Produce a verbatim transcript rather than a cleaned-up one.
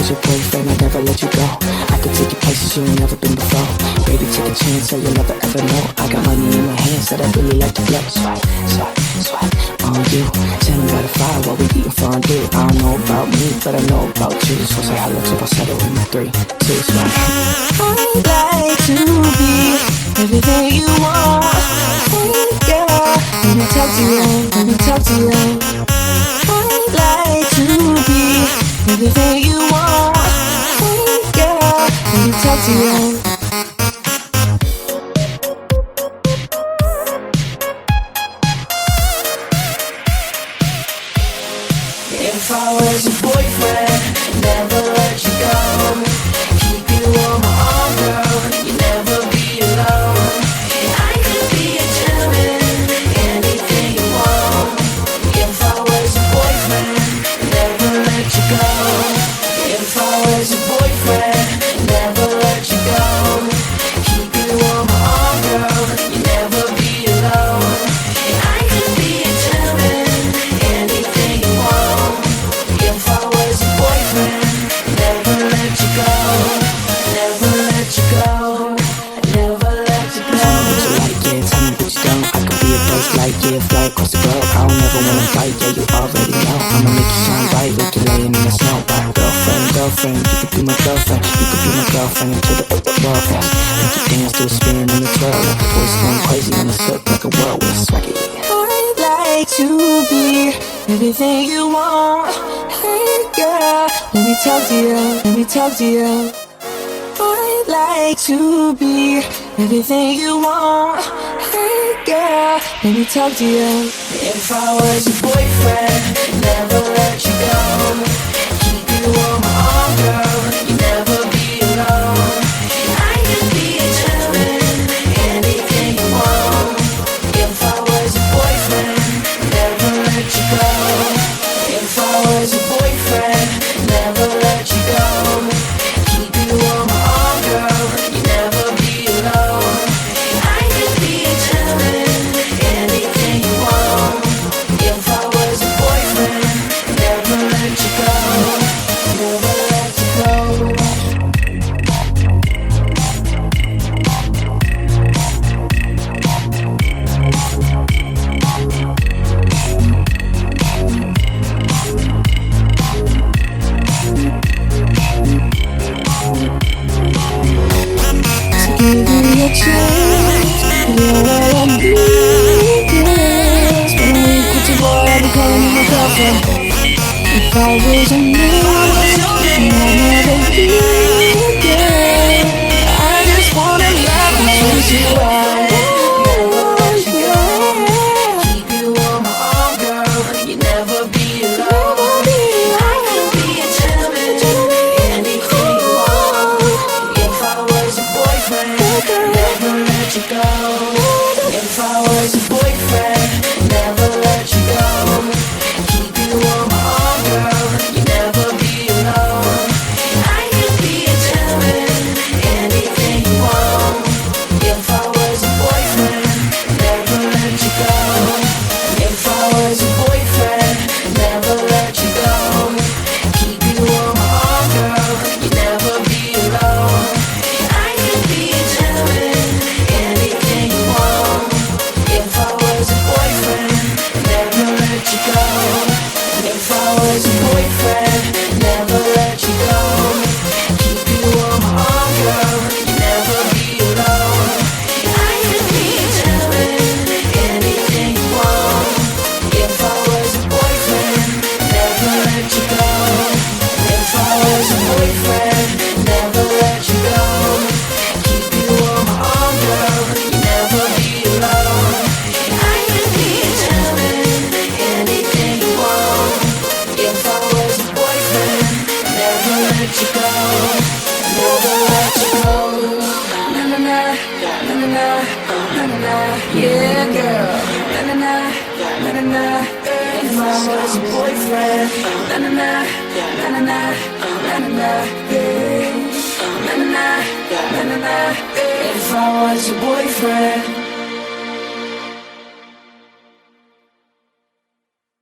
was your boyfriend, I'd never let you go. I could take you places you ain't never been before. Baby, take a chance, so you'll never ever know. I got money in my hands that I really like to blow. Swipe, swipe, swipe on you. Tell me by the fire while we eating fondue. I don't know about me, but I know about you. So say hello to falsetto in my three, two, swipe. I'd like to be everything you want. Hey girl, let me talk to you, let me talk to you. I'd like to be everything you want. Hey girl, let me talk to you. If I was your boyfriend, never let you go. Keep you on my arm, girl, you never be alone. And I could be a gentleman, anything you want. If I was your boyfriend, never let you go. If I was your boyfriend, never let you go. Keep you on my arm, girl, you never be alone. And I could be a gentleman, anything you want. If I was your boyfriend, never let you go, never let you go, never let you go. Tell me what you like, yeah, tell me what you don't. I could be a first light, yeah, fly across the globe. I don't ever wanna fight, yeah, you already know. I'ma make you shine bright, like you're laying in the snow. By girlfriend, girlfriend, you could be my girlfriend. You could be my girlfriend until the world ends. Make you dance to a spin in the twirl. Like the voice going crazy on the silk like a whirlwind. Swaggy. I'd like to be everything you want. Hey girl, let me talk to you, let me talk to you. I'd like to be everything you want. Hey girl, let me talk to you. If I was your boyfriend, never let you go. Keep you on my arm, girl, you never be alone. I can be a gentleman, anything you want. If I was your boyfriend, never let you go. If I was your boyfriend, never let you go. Keep you on my arm, girl, you never be alone. I can be a gentleman, anything you want. If I was your boyfriend, never let you go, never let you go. Give me a chance, you're all I need, yes. When I'm weak with your boy, I'll be calling you my girlfriend. If I was a man, I'd never leave, yeah. I just wanna love and treat you right, yeah. Keep you on my arm, girl, you never be alone. I can be a gentleman, anything you want. If I was your boyfriend, never let you go. If I was your boyfriend, never let you go. Keep you on my arm, girl, you never be alone. I can be a gentleman, anything you want. If I was your boyfriend, never let you go. If I was your boyfriend, never let you go. Keep you on my arm, girl, you never be alone. I can be a gentleman, anything you want. If I was your boyfriend, never let you go. If I was your boyfriend, never let you go. Keep you on my arm, girl, you never be alone. I can be a gentleman, anything you want. If I was your boyfriend, never let you go. If I was your boyfriend, never let you go. Keep you on my arm, girl, you never be alone. I can be a gentleman, anything you want. If I was your boyfriend, never let you go, never let you go. Na na na, na na na, na na na, yeah girl. Na na na, na na na. If I was your boyfriend, na na na, na na na, na na na, yeah. Na na na, na na na. If I was your boyfriend.